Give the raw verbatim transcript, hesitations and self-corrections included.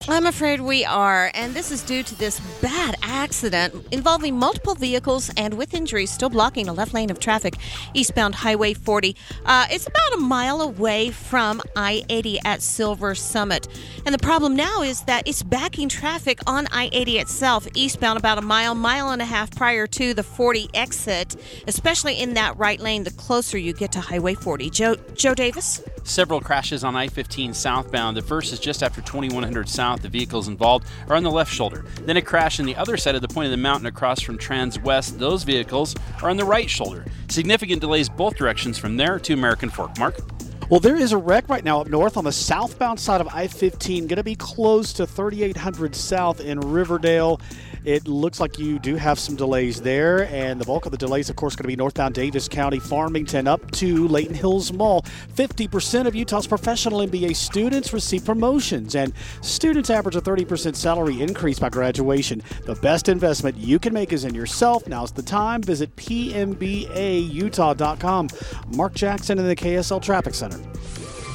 I'm afraid we are, and this is due to this bad accident involving multiple vehicles and with injuries still blocking a left lane of traffic eastbound Highway forty. Uh, it's about a mile away from I eighty at Silver Summit. And the problem now is that it's backing traffic on I eighty itself eastbound about a mile, mile and a half prior to the forty exit, especially in that right lane the closer you get to Highway forty. Joe, Joe Davis? Several crashes on I fifteen southbound. The first is just after twenty-one hundred south. The vehicles involved are on the left shoulder. Then a crash on the other side of the point of the mountain across from Trans West. Those vehicles are on the right shoulder. Significant delays both directions from there to American Fork. Mark? Well, there is a wreck right now up north on the southbound side of I fifteen, going to be close to thirty-eight hundred south in Riverdale. It looks like you do have some delays there, and the bulk of the delays, of course, going to be northbound Davis County, Farmington, up to Layton Hills Mall. fifty percent of Utah's professional M B A students receive promotions, and students average a thirty percent salary increase by graduation. The best investment you can make is in yourself. Now's the time. Visit P M B A Utah dot com. Mark Jackson in the K S L Traffic Center.